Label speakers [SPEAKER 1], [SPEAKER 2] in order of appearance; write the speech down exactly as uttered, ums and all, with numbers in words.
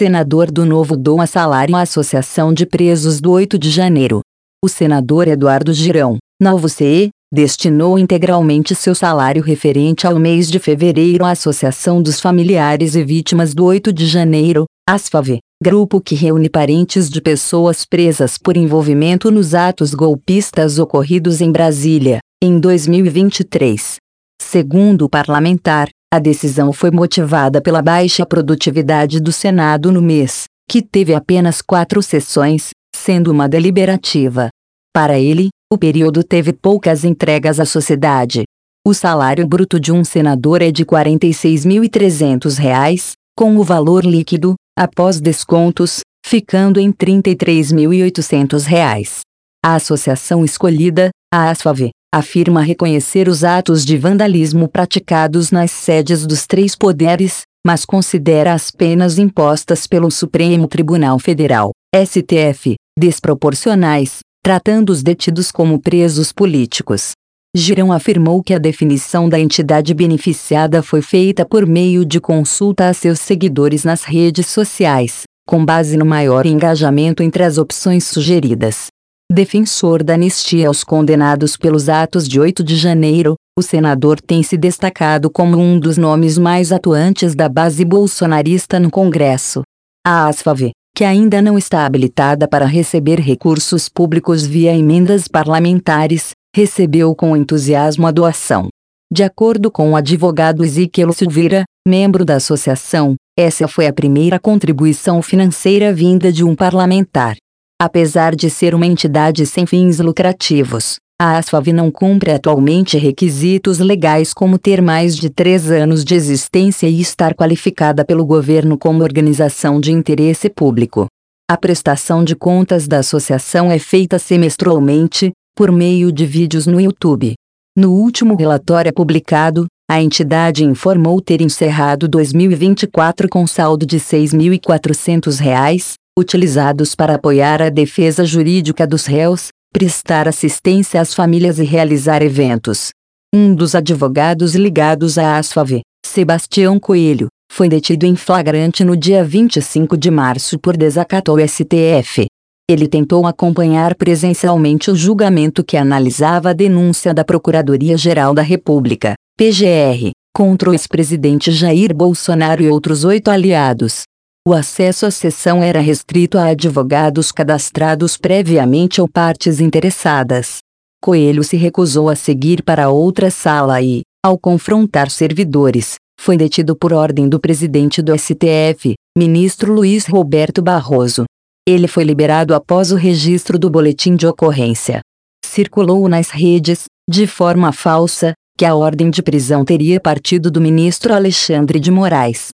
[SPEAKER 1] senador do Novo doa salário à Associação de Presos do oito de janeiro. O senador Eduardo Girão, Novo C E, destinou integralmente seu salário referente ao mês de fevereiro à Associação dos Familiares e Vítimas do oito de janeiro, ASFAV, grupo que reúne parentes de pessoas presas por envolvimento nos atos golpistas ocorridos em Brasília, em dois mil e vinte e três. Segundo o parlamentar, a decisão foi motivada pela baixa produtividade do Senado no mês, que teve apenas quatro sessões, sendo uma deliberativa. Para ele, o período teve poucas entregas à sociedade. O salário bruto de um senador é de quarenta e seis mil e trezentos reais, com o valor líquido, após descontos, ficando em trinta e três mil e oitocentos reais. A associação escolhida, a ASFAV, afirma reconhecer os atos de vandalismo praticados nas sedes dos três poderes, mas considera as penas impostas pelo Supremo Tribunal Federal, S T F, desproporcionais, tratando os detidos como presos políticos. Girão afirmou que a definição da entidade beneficiada foi feita por meio de consulta a seus seguidores nas redes sociais, com base no maior engajamento entre as opções sugeridas. Defensor da anistia aos condenados pelos atos de oito de janeiro, o senador tem se destacado como um dos nomes mais atuantes da base bolsonarista no Congresso. A ASFAV, que ainda não está habilitada para receber recursos públicos via emendas parlamentares, recebeu com entusiasmo a doação. De acordo com o advogado Ezequiel Silveira, membro da associação, essa foi a primeira contribuição financeira vinda de um parlamentar. Apesar de ser uma entidade sem fins lucrativos, a ASFAV não cumpre atualmente requisitos legais como ter mais de três anos de existência e estar qualificada pelo governo como organização de interesse público. A prestação de contas da associação é feita semestralmente, por meio de vídeos no YouTube. No último relatório publicado, a entidade informou ter encerrado dois mil e vinte e quatro com saldo de seis mil e quatrocentos reais, utilizados para apoiar a defesa jurídica dos réus, prestar assistência às famílias e realizar eventos. Um dos advogados ligados à ASFAV, Sebastião Coelho, foi detido em flagrante no dia vinte e cinco de março por desacato ao S T F. Ele tentou acompanhar presencialmente o julgamento que analisava a denúncia da Procuradoria-Geral da República, P G R, contra o ex-presidente Jair Bolsonaro e outros oito aliados. O acesso à sessão era restrito a advogados cadastrados previamente ou partes interessadas. Coelho se recusou a seguir para outra sala e, ao confrontar servidores, foi detido por ordem do presidente do S T F, ministro Luiz Roberto Barroso. Ele foi liberado após o registro do boletim de ocorrência. Circulou nas redes, de forma falsa, que a ordem de prisão teria partido do ministro Alexandre de Moraes.